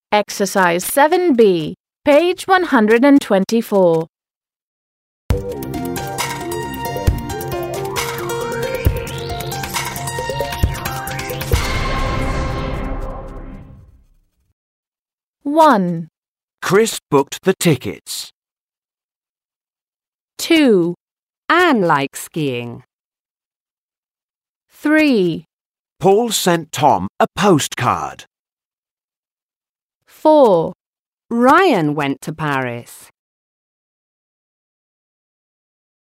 Exercise 7B, page 124. One, Chris booked the tickets. 2, Anne likes skiing. 3, Paul sent Tom a postcard. 4, Ryan went to Paris.